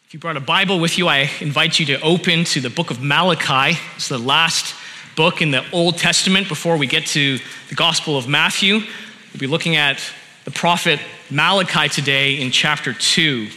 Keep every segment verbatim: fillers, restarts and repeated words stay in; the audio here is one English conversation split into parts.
If you brought a Bible with you, I invite you to open to the book of Malachi. It's the last book in the Old Testament before we get to the Gospel of Matthew. We'll be looking at the prophet Malachi today in chapter two.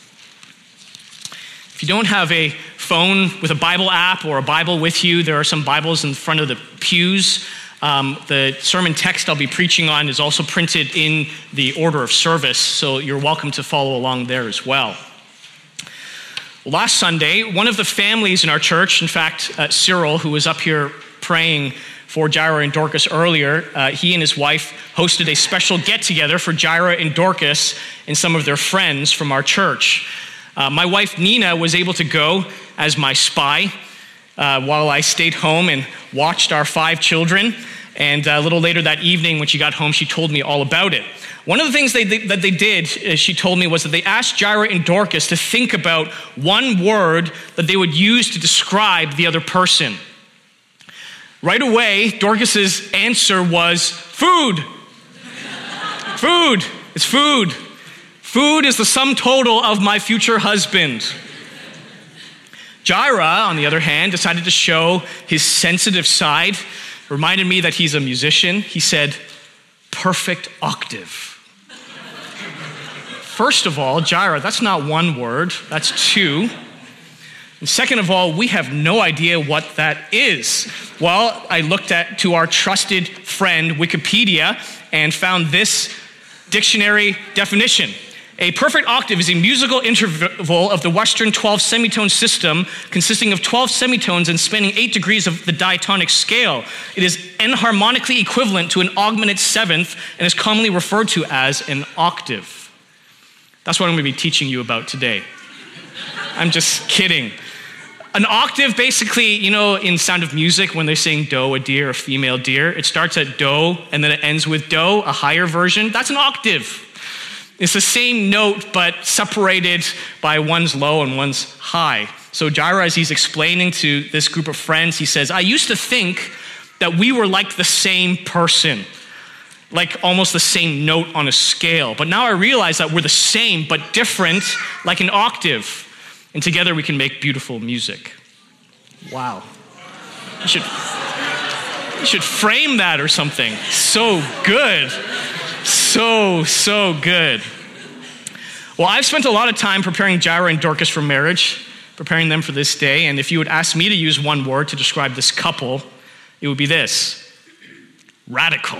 If you don't have a phone with a Bible app or a Bible with you, there are some Bibles in front of the pews. Um, the sermon text I'll be preaching on is also printed in the order of service, so you're welcome to follow along there as well. Last Sunday, one of the families in our church, in fact, uh, Cyril, who was up here praying for Jaira and Dorcas earlier, uh, he and his wife hosted a special get-together for Jaira and Dorcas and some of their friends from our church. Uh, my wife, Nina, was able to go as my spy uh, while I stayed home and watched our five children. And a little later that evening, when she got home, she told me all about it. One of the things they, they, that they did, as she told me, was that they asked Jaira and Dorcas to think about one word that they would use to describe the other person. Right away, Dorcas's answer was food. Food. It's food. Food is the sum total of my future husband. Jaira, on the other hand, decided to show his sensitive side. Reminded me that he's a musician. He said, perfect octave. First of all, Jaira, that's not one word, that's two. And second of all, we have no idea what that is. Well, I looked at to our trusted friend, Wikipedia, and found this dictionary definition. A perfect octave is a musical interval of the Western twelve semitone system consisting of twelve semitones and spanning eight degrees of the diatonic scale. It is enharmonically equivalent to an augmented seventh and is commonly referred to as an octave. That's what I'm going to be teaching you about today. I'm just kidding. An octave, basically, you know, in Sound of Music, when they're saying do, a deer, a female deer, it starts at do and then it ends with do, a higher version. That's an octave. It's the same note, but separated by one's low and one's high. So Jaira, as he's explaining to this group of friends, he says, I used to think that we were like the same person, like almost the same note on a scale. But now I realize that we're the same, but different, like an octave. And together we can make beautiful music. Wow. You should, you should frame that or something. So good. So, so good. Well, I've spent a lot of time preparing Jaira and Dorcas for marriage, preparing them for this day. And if you would ask me to use one word to describe this couple, it would be this: radical.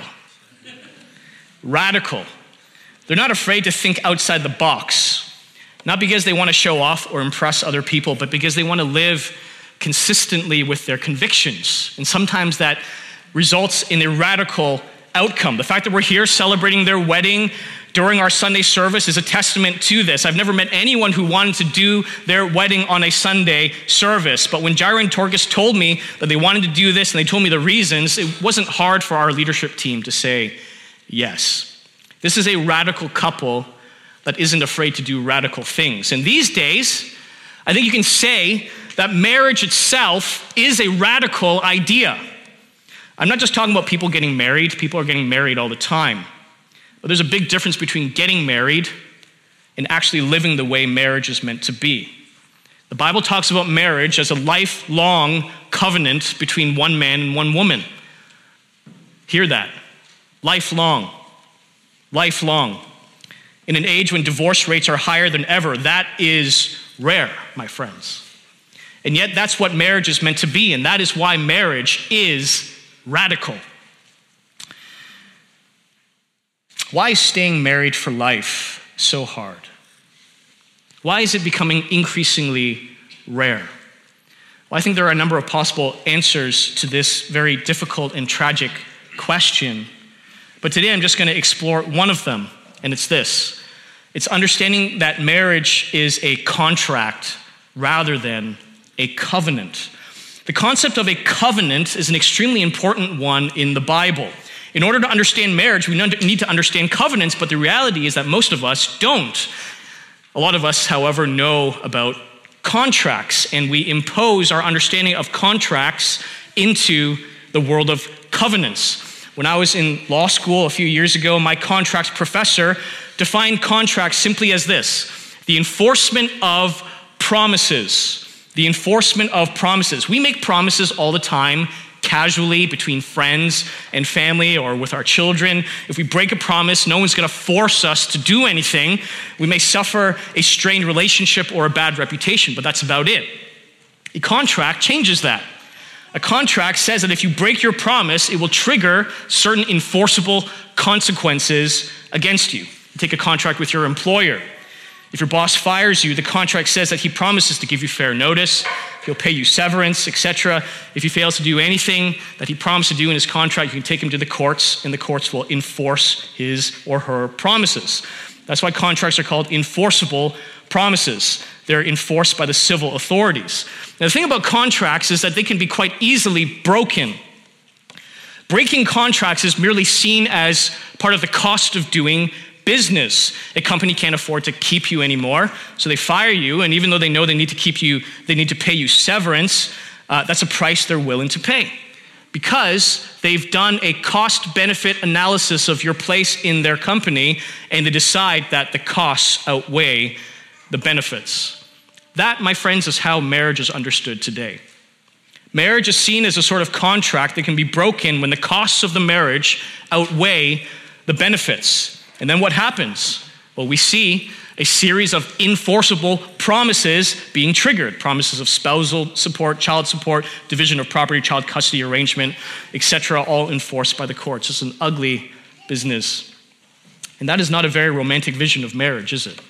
Radical. They're not afraid to think outside the box, not because they want to show off or impress other people, but because they want to live consistently with their convictions. And sometimes that results in a radical outcome. The fact that we're here celebrating their wedding during our Sunday service is a testament to this. I've never met anyone who wanted to do their wedding on a Sunday service, but when Jaira and Dorcas told me that they wanted to do this and they told me the reasons, it wasn't hard for our leadership team to say yes. This is a radical couple that isn't afraid to do radical things. And these days, I think you can say that marriage itself is a radical idea. I'm not just talking about people getting married. People are getting married all the time. But there's a big difference between getting married and actually living the way marriage is meant to be. The Bible talks about marriage as a lifelong covenant between one man and one woman. Hear that. Lifelong. Lifelong. In an age when divorce rates are higher than ever, that is rare, my friends. And yet that's what marriage is meant to be, and that is why marriage is radical. Why is staying married for life so hard? Why is it becoming increasingly rare? Well, I think there are a number of possible answers to this very difficult and tragic question. But today I'm just going to explore one of them, and it's this. It's understanding that marriage is a contract rather than a covenant. The concept of a covenant is an extremely important one in the Bible. In order to understand marriage, we need to understand covenants, but the reality is that most of us don't. A lot of us, however, know about contracts, and we impose our understanding of contracts into the world of covenants. When I was in law school a few years ago, my contracts professor defined contracts simply as this: the enforcement of promises. The enforcement of promises. We make promises all the time, casually between friends and family or with our children. If we break a promise, no one's going to force us to do anything. We may suffer a strained relationship or a bad reputation, but that's about it. A contract changes that. A contract says that if you break your promise, it will trigger certain enforceable consequences against you. You take a contract with your employer. If your boss fires you, the contract says that he promises to give you fair notice, he'll pay you severance, et cetera. If he fails to do anything that he promised to do in his contract, you can take him to the courts, and the courts will enforce his or her promises. That's why contracts are called enforceable promises. They're enforced by the civil authorities. Now, the thing about contracts is that they can be quite easily broken. Breaking contracts is merely seen as part of the cost of doing business. A company can't afford to keep you anymore, so they fire you, and even though they know they need to keep you, they need to pay you severance, uh, that's a price they're willing to pay because they've done a cost-benefit analysis of your place in their company, and they decide that the costs outweigh the benefits. That, my friends, is how marriage is understood today. Marriage is seen as a sort of contract that can be broken when the costs of the marriage outweigh the benefits. And then what happens? Well, we see a series of enforceable promises being triggered. Promises of spousal support, child support, division of property, child custody arrangement, et cetera, all enforced by the courts. It's an ugly business. And that is not a very romantic vision of marriage, is it?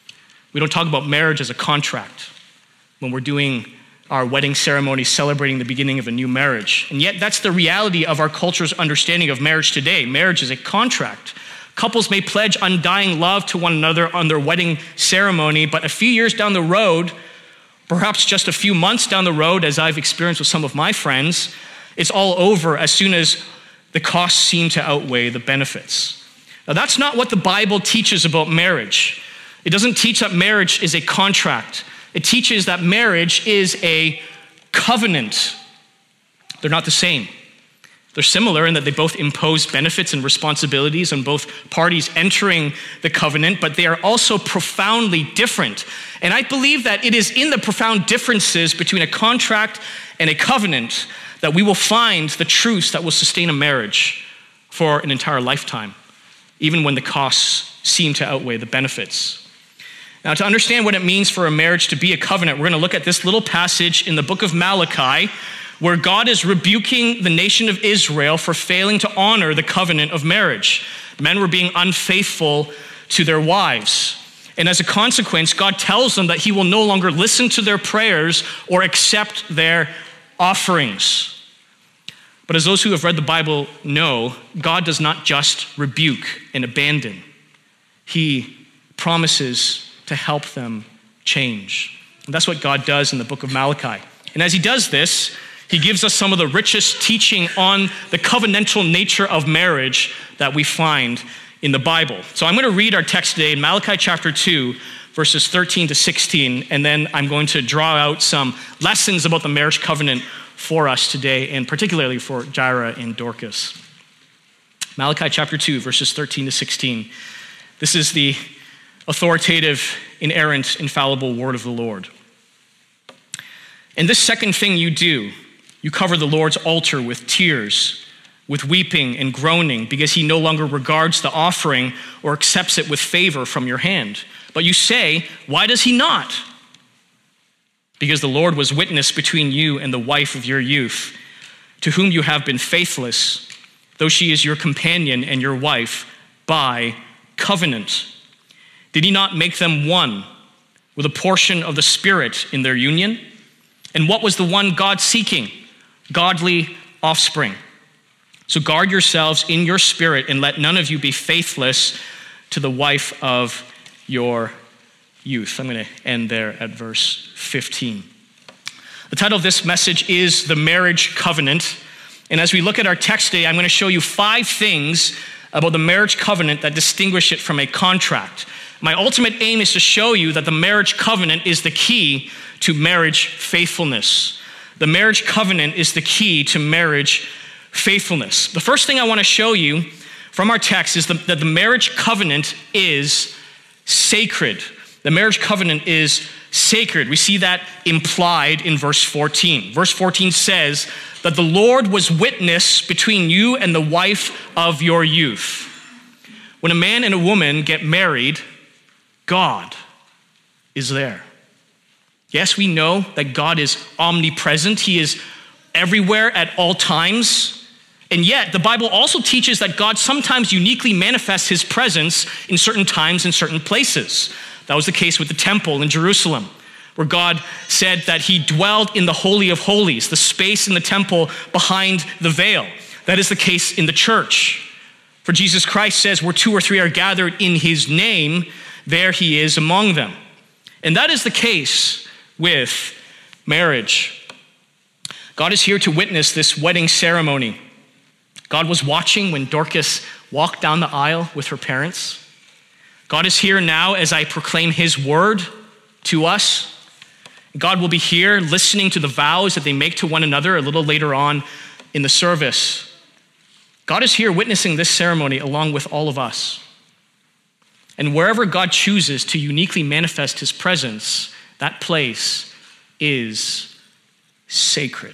We don't talk about marriage as a contract when we're doing our wedding ceremony celebrating the beginning of a new marriage. And yet that's the reality of our culture's understanding of marriage today. Marriage is a contract. Couples may pledge undying love to one another on their wedding ceremony, but a few years down the road, perhaps just a few months down the road, as I've experienced with some of my friends, it's all over as soon as the costs seem to outweigh the benefits. Now, that's not what the Bible teaches about marriage. It doesn't teach that marriage is a contract. It teaches that marriage is a covenant. They're not the same. They're similar in that they both impose benefits and responsibilities on both parties entering the covenant, but they are also profoundly different. And I believe that it is in the profound differences between a contract and a covenant that we will find the truths that will sustain a marriage for an entire lifetime, even when the costs seem to outweigh the benefits. Now, to understand what it means for a marriage to be a covenant, we're going to look at this little passage in the book of Malachi, where God is rebuking the nation of Israel for failing to honor the covenant of marriage. Men were being unfaithful to their wives. And as a consequence, God tells them that he will no longer listen to their prayers or accept their offerings. But as those who have read the Bible know, God does not just rebuke and abandon. He promises to help them change. And that's what God does in the book of Malachi. And as he does this, he gives us some of the richest teaching on the covenantal nature of marriage that we find in the Bible. So I'm going to read our text today in Malachi chapter two, verses thirteen to sixteen, and then I'm going to draw out some lessons about the marriage covenant for us today, and particularly for Jaira and Dorcas. Malachi chapter two, verses thirteen to sixteen. This is the authoritative, inerrant, infallible word of the Lord. And this second thing you do, you cover the Lord's altar with tears, with weeping and groaning, because he no longer regards the offering or accepts it with favor from your hand. But you say, why does he not? Because the Lord was witness between you and the wife of your youth, to whom you have been faithless, though she is your companion and your wife by covenant. Did he not make them one with a portion of the Spirit in their union? And what was the one God seeking? Godly offspring. So guard yourselves in your spirit, and let none of you be faithless to the wife of your youth. I'm going to end there at verse fifteen. The title of this message is The Marriage Covenant. And as we look at our text today, I'm going to show you five things about the marriage covenant that distinguish it from a contract. My ultimate aim is to show you that the marriage covenant is the key to marriage faithfulness. The marriage covenant is the key to marriage faithfulness. The first thing I want to show you from our text is that the marriage covenant is sacred. The marriage covenant is sacred. We see that implied in verse fourteen. Verse fourteen says that the Lord was witness between you and the wife of your youth. When a man and a woman get married, God is there. Yes, we know that God is omnipresent. He is everywhere at all times. And yet, the Bible also teaches that God sometimes uniquely manifests his presence in certain times and certain places. That was the case with the temple in Jerusalem, where God said that he dwelled in the Holy of Holies, the space in the temple behind the veil. That is the case in the church. For Jesus Christ says, where two or three are gathered in his name, there he is among them. And that is the case with marriage. God is here to witness this wedding ceremony. God was watching when Dorcas walked down the aisle with her parents. God is here now as I proclaim his word to us. God will be here listening to the vows that they make to one another a little later on in the service. God is here witnessing this ceremony along with all of us. And wherever God chooses to uniquely manifest his presence, that place is sacred.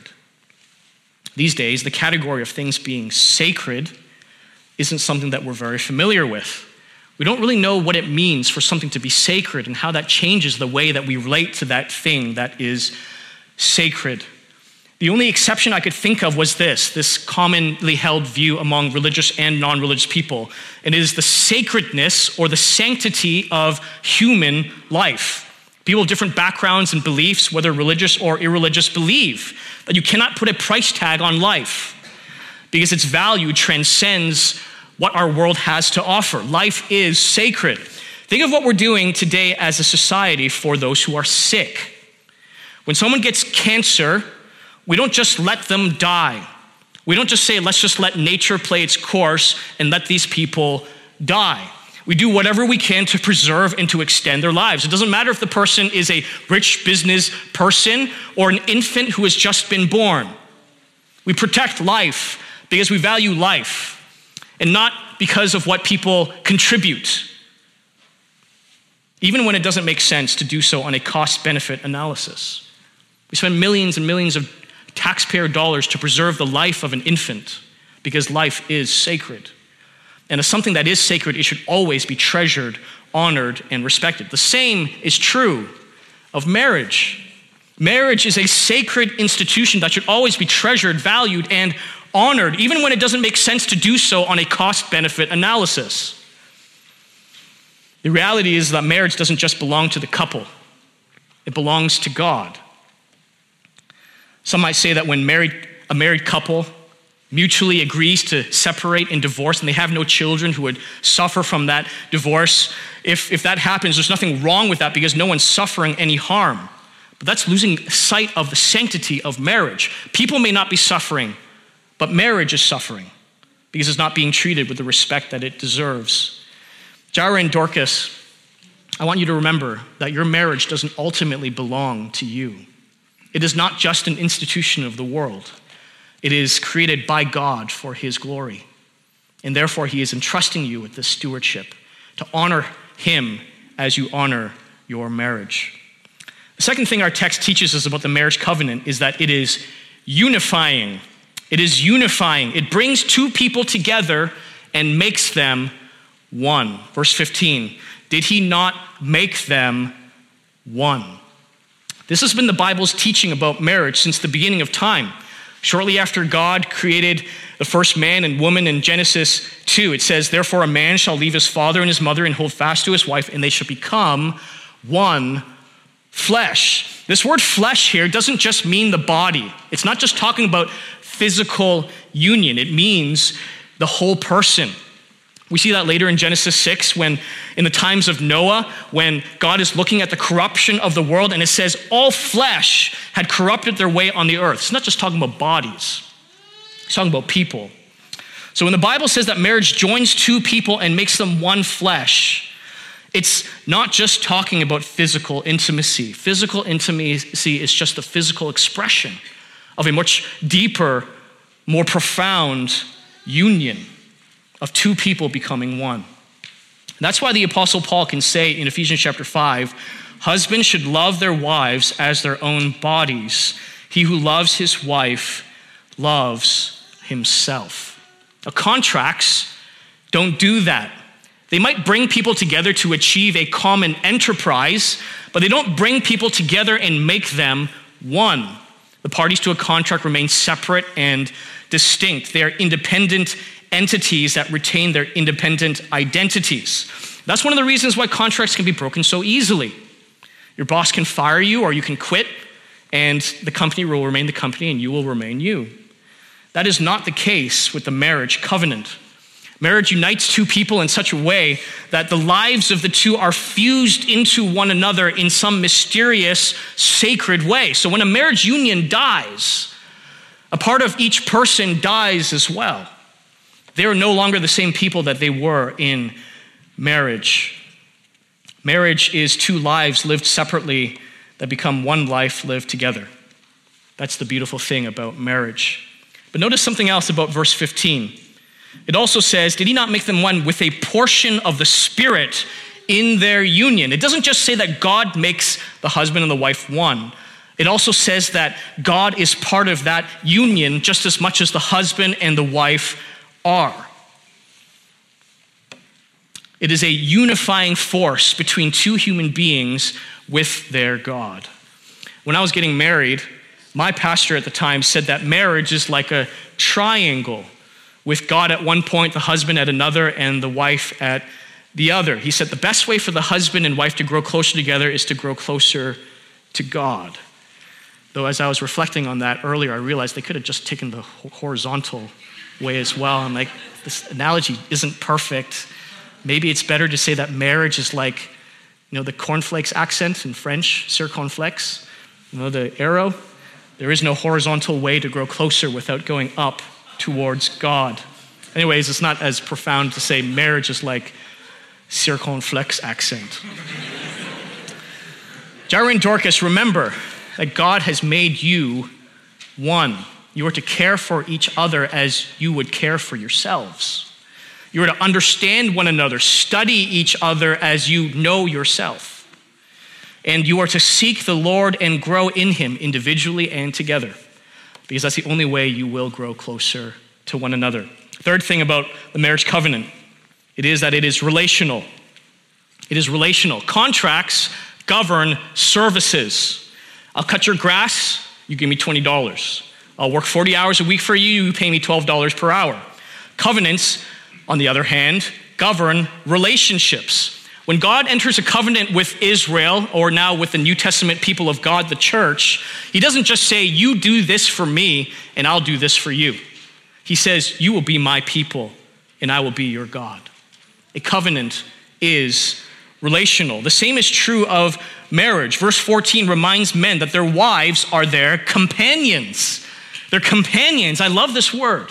These days, the category of things being sacred isn't something that we're very familiar with. We don't really know what it means for something to be sacred and how that changes the way that we relate to that thing that is sacred. The only exception I could think of was this, this commonly held view among religious and non-religious people. And it is the sacredness or the sanctity of human life. People of different backgrounds and beliefs, whether religious or irreligious, believe that you cannot put a price tag on life because its value transcends what our world has to offer. Life is sacred. Think of what we're doing today as a society for those who are sick. When someone gets cancer, we don't just let them die. We don't just say, let's just let nature play its course and let these people die. We do whatever we can to preserve and to extend their lives. It doesn't matter if the person is a rich business person or an infant who has just been born. We protect life because we value life and not because of what people contribute, even when it doesn't make sense to do so on a cost-benefit analysis. We spend millions and millions of taxpayer dollars to preserve the life of an infant because life is sacred. And as something that is sacred, it should always be treasured, honored, and respected. The same is true of marriage. Marriage is a sacred institution that should always be treasured, valued, and honored, even when it doesn't make sense to do so on a cost-benefit analysis. The reality is that marriage doesn't just belong to the couple. It belongs to God. Some might say that when married, a married couple mutually agrees to separate and divorce, and they have no children who would suffer from that divorce, if, if that happens, there's nothing wrong with that because no one's suffering any harm. But that's losing sight of the sanctity of marriage. People may not be suffering, but marriage is suffering because it's not being treated with the respect that it deserves. Jaira and Dorcas, I want you to remember that your marriage doesn't ultimately belong to you. It is not just an institution of the world. It is created by God for his glory. And therefore, he is entrusting you with this stewardship to honor him as you honor your marriage. The second thing our text teaches us about the marriage covenant is that it is unifying. It is unifying. It brings two people together and makes them one. Verse fifteen, did he not make them one? This has been the Bible's teaching about marriage since the beginning of time. Shortly after God created the first man and woman in Genesis two, it says, therefore a man shall leave his father and his mother and hold fast to his wife, and they shall become one flesh. This word flesh here doesn't just mean the body. It's not just talking about physical union. It means the whole person. We see that later in Genesis six when in the times of Noah, when God is looking at the corruption of the world, and it says all flesh had corrupted their way on the earth. It's not just talking about bodies. It's talking about people. So when the Bible says that marriage joins two people and makes them one flesh, it's not just talking about physical intimacy. Physical intimacy is just the physical expression of a much deeper, more profound union of two people becoming one. That's why the Apostle Paul can say in Ephesians chapter five, husbands should love their wives as their own bodies. He who loves his wife loves himself. Now, contracts don't do that. They might bring people together to achieve a common enterprise, but they don't bring people together and make them one. The parties to a contract remain separate and distinct. They are independent entities that retain their independent identities. That's one of the reasons why contracts can be broken so easily. Your boss can fire you or you can quit, and the company will remain the company and you will remain you. That is not the case with the marriage covenant. Marriage unites two people in such a way that the lives of the two are fused into one another in some mysterious, sacred way. So when a marriage union dies, a part of each person dies as well. They are no longer the same people that they were in marriage. Marriage is two lives lived separately that become one life lived together. That's the beautiful thing about marriage. But notice something else about verse fifteen. It also says, did he not make them one with a portion of the Spirit in their union? It doesn't just say that God makes the husband and the wife one. It also says that God is part of that union just as much as the husband and the wife are. It is a unifying force between two human beings with their God. When I was getting married, my pastor at the time said that marriage is like a triangle, with God at one point, the husband at another, and the wife at the other. He said the best way for the husband and wife to grow closer together is to grow closer to God. Though as I was reflecting on that earlier, I realized they could have just taken the horizontal way as well. I'm like, this analogy isn't perfect. Maybe it's better to say that marriage is like, you know, the cornflakes accent in French, circonflexe, you know, the arrow. There is no horizontal way to grow closer without going up towards God. Anyways, it's not as profound to say marriage is like circonflexe accent. Jairo and Dorcas, remember that God has made you one. You are to care for each other as you would care for yourselves. You are to understand one another, study each other as you know yourself. And you are to seek the Lord and grow in him individually and together, because that's the only way you will grow closer to one another. Third thing about the marriage covenant, it is that it is relational. It is relational. Contracts govern services. I'll cut your grass, you give me twenty dollars. I'll work forty hours a week for you, you pay me twelve dollars per hour. Covenants, on the other hand, govern relationships. When God enters a covenant with Israel, or now with the New Testament people of God, the church, he doesn't just say, you do this for me and I'll do this for you. He says, you will be my people and I will be your God. A covenant is relational. The same is true of marriage. Verse fourteen reminds men that their wives are their companions. They're companions. I love this word.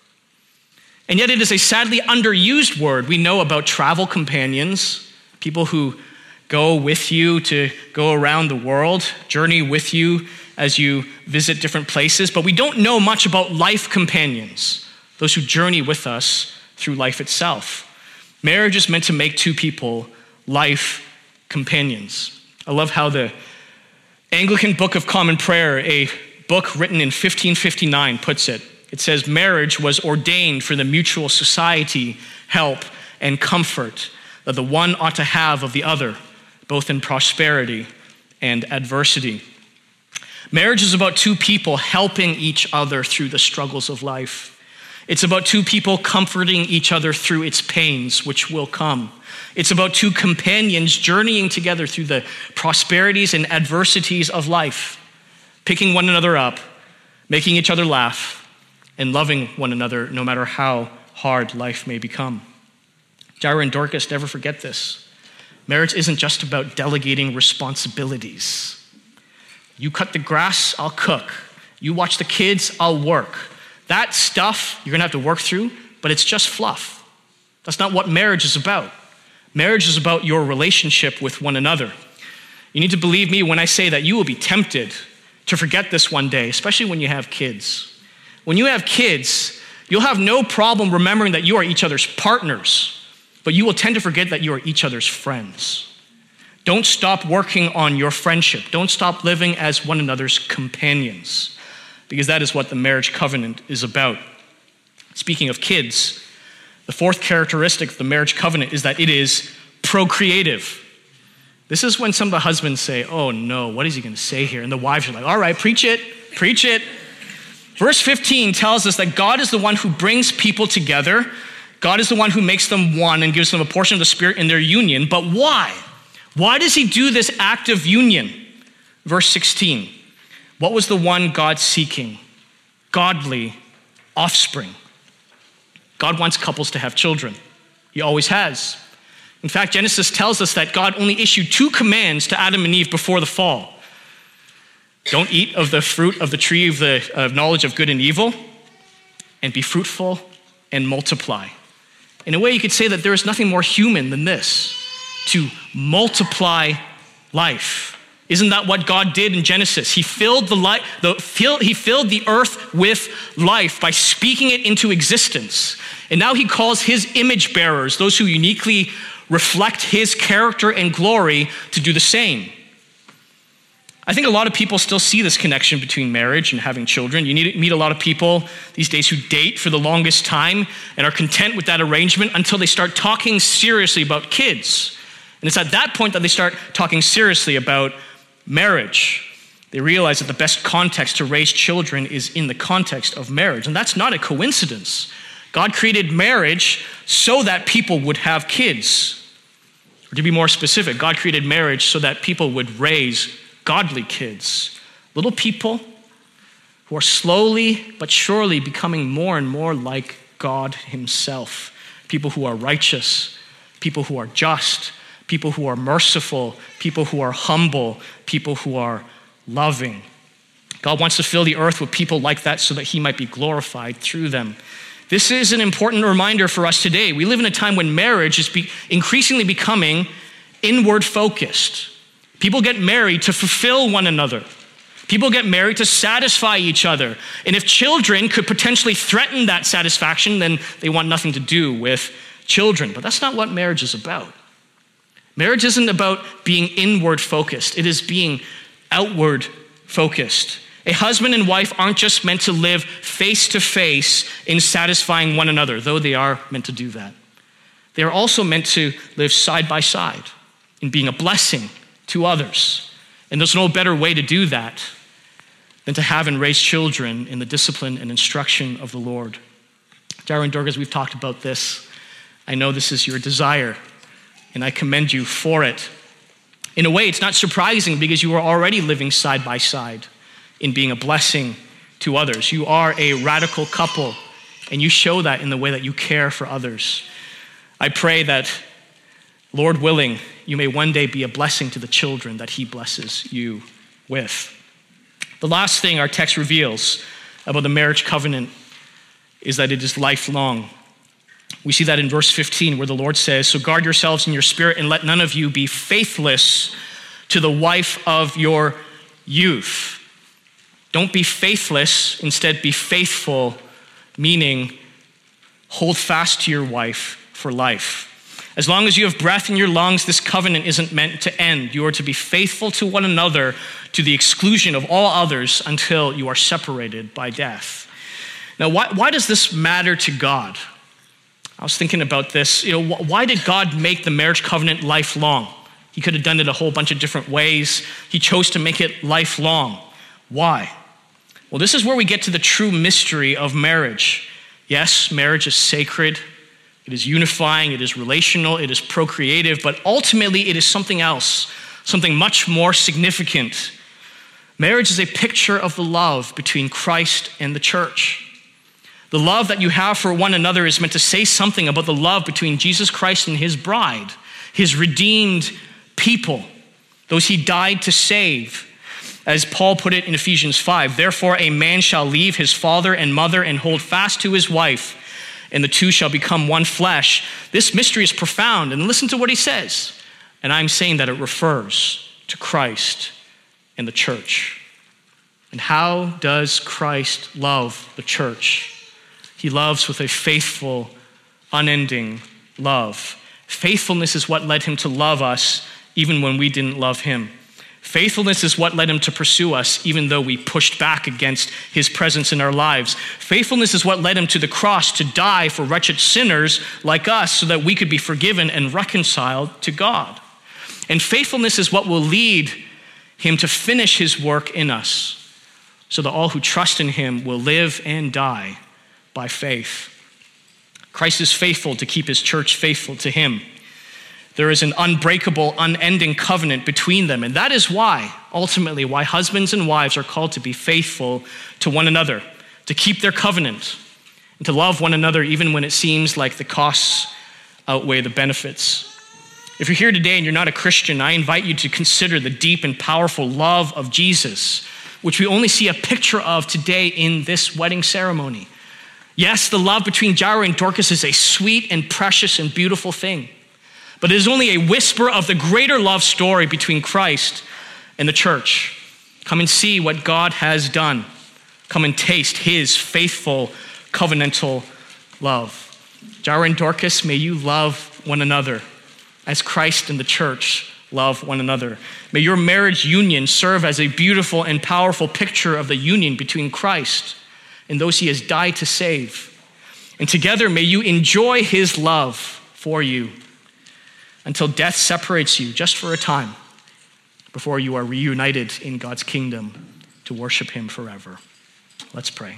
And yet it is a sadly underused word. We know about travel companions, people who go with you to go around the world, journey with you as you visit different places. But we don't know much about life companions, those who journey with us through life itself. Marriage is meant to make two people life companions. I love how the Anglican Book of Common Prayer, a book written in fifteen fifty-nine, puts it. It says, marriage was ordained for the mutual society, help, and comfort that the one ought to have of the other, both in prosperity and adversity. Marriage is about two people helping each other through the struggles of life. It's about two people comforting each other through its pains, which will come. It's about two companions journeying together through the prosperities and adversities of life, picking one another up, making each other laugh, and loving one another no matter how hard life may become. Jairo and Dorcas, never forget this. Marriage isn't just about delegating responsibilities. You cut the grass, I'll cook. You watch the kids, I'll work. That stuff you're gonna have to work through, but it's just fluff. That's not what marriage is about. Marriage is about your relationship with one another. You need to believe me when I say that you will be tempted to forget this one day, especially when you have kids. When you have kids, you'll have no problem remembering that you are each other's partners. but you will tend to forget that you are each other's friends. Don't stop working on your friendship. Don't stop living as one another's companions, because that is what the marriage covenant is about. Speaking of kids, the fourth characteristic of the marriage covenant is that it is procreative. This is when some of the husbands say, oh no, what is he going to say here? And the wives are like, all right, preach it, preach it. Verse fifteen tells us that God is the one who brings people together. God is the one who makes them one and gives them a portion of the Spirit in their union. But why? Why does he do this act of union? Verse sixteen, what was the one God seeking? Godly offspring. God wants couples to have children. He always has. In fact, Genesis tells us that God only issued two commands to Adam and Eve before the fall. Don't eat of the fruit of the tree of the of knowledge of good and evil, and be fruitful and multiply. In a way, you could say that there is nothing more human than this, to multiply life. Isn't that what God did in Genesis? He filled the light, the he filled the earth with life by speaking it into existence. And now he calls his image bearers, those who uniquely reflect his character and glory, to do the same. I think a lot of people still see this connection between marriage and having children. You need to meet a lot of people these days who date for the longest time and are content with that arrangement until they start talking seriously about kids. And it's at that point that they start talking seriously about marriage. They realize that the best context to raise children is in the context of marriage. And that's not a coincidence. God created marriage so that people would have kids. Or to be more specific, God created marriage so that people would raise godly kids. Little people who are slowly but surely becoming more and more like God himself. People who are righteous, people who are just, people who are merciful, people who are humble, people who are loving. God wants to fill the earth with people like that so that he might be glorified through them. This is an important reminder for us today. We live in a time when marriage is be- increasingly becoming inward focused. People get married to fulfill one another. People get married to satisfy each other. And if children could potentially threaten that satisfaction, then they want nothing to do with children. But that's not what marriage is about. Marriage isn't about being inward focused. It is being outward focused. A husband and wife aren't just meant to live face to face in satisfying one another, though they are meant to do that. They are also meant to live side by side in being a blessing to others. And there's no better way to do that than to have and raise children in the discipline and instruction of the Lord. Darwin Durgas, we've talked about this. I know this is your desire, and I commend you for it. In a way, it's not surprising because you are already living side by side in being a blessing to others. You are a radical couple, and you show that in the way that you care for others. I pray that, Lord willing, you may one day be a blessing to the children that he blesses you with. The last thing our text reveals about the marriage covenant is that it is lifelong. We see that in verse fifteen, where the Lord says, "So guard yourselves in your spirit, and let none of you be faithless to the wife of your youth." Don't be faithless, instead be faithful, meaning hold fast to your wife for life. As long as you have breath in your lungs, this covenant isn't meant to end. You are to be faithful to one another to the exclusion of all others until you are separated by death. Now, why, why does this matter to God? I was thinking about this. You know, why did God make the marriage covenant lifelong? He could have done it a whole bunch of different ways. He chose to make it lifelong. Why? Well, this is where we get to the true mystery of marriage. Yes, marriage is sacred. It is unifying. It is relational. It is procreative. But ultimately, it is something else, something much more significant. Marriage is a picture of the love between Christ and the church. The love that you have for one another is meant to say something about the love between Jesus Christ and his bride, his redeemed people, those he died to save. As Paul put it in Ephesians five, "Therefore a man shall leave his father and mother and hold fast to his wife, and the two shall become one flesh." This mystery is profound, and listen to what he says. And I'm saying that it refers to Christ and the church. And how does Christ love the church? He loves with a faithful, unending love. Faithfulness is what led him to love us even when we didn't love him. Faithfulness is what led him to pursue us even though we pushed back against his presence in our lives. Faithfulness is what led him to the cross to die for wretched sinners like us so that we could be forgiven and reconciled to God. And faithfulness is what will lead him to finish his work in us so that all who trust in him will live and die by faith. Christ is faithful to keep his church faithful to him. There is an unbreakable, unending covenant between them. And that is why, ultimately, why husbands and wives are called to be faithful to one another, to keep their covenant, and to love one another even when it seems like the costs outweigh the benefits. If you're here today and you're not a Christian, I invite you to consider the deep and powerful love of Jesus, which we only see a picture of today in this wedding ceremony. Yes, the love between Jairus and Dorcas is a sweet and precious and beautiful thing. But it is only a whisper of the greater love story between Christ and the church. Come and see what God has done. Come and taste his faithful, covenantal love. Jairus and Dorcas, may you love one another as Christ and the church love one another. May your marriage union serve as a beautiful and powerful picture of the union between Christ and those he has died to save. And together, may you enjoy his love for you until death separates you just for a time before you are reunited in God's kingdom to worship him forever. Let's pray.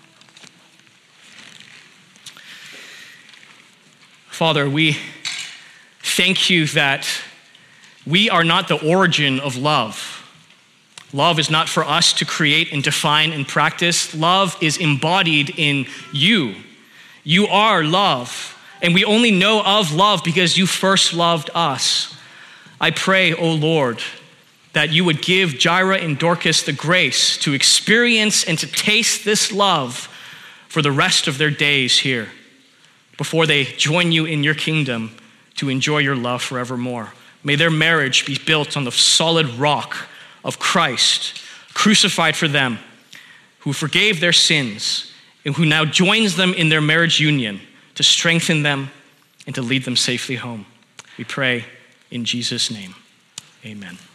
Father, we thank you that we are not the origin of love. Love is not for us to create and define and practice. Love is embodied in you. You are love. And we only know of love because you first loved us. I pray, O Lord, that you would give Jairus and Dorcas the grace to experience and to taste this love for the rest of their days here before they join you in your kingdom to enjoy your love forevermore. May their marriage be built on the solid rock of Christ, crucified for them, who forgave their sins and who now joins them in their marriage union to strengthen them and to lead them safely home. We pray in Jesus' name, amen.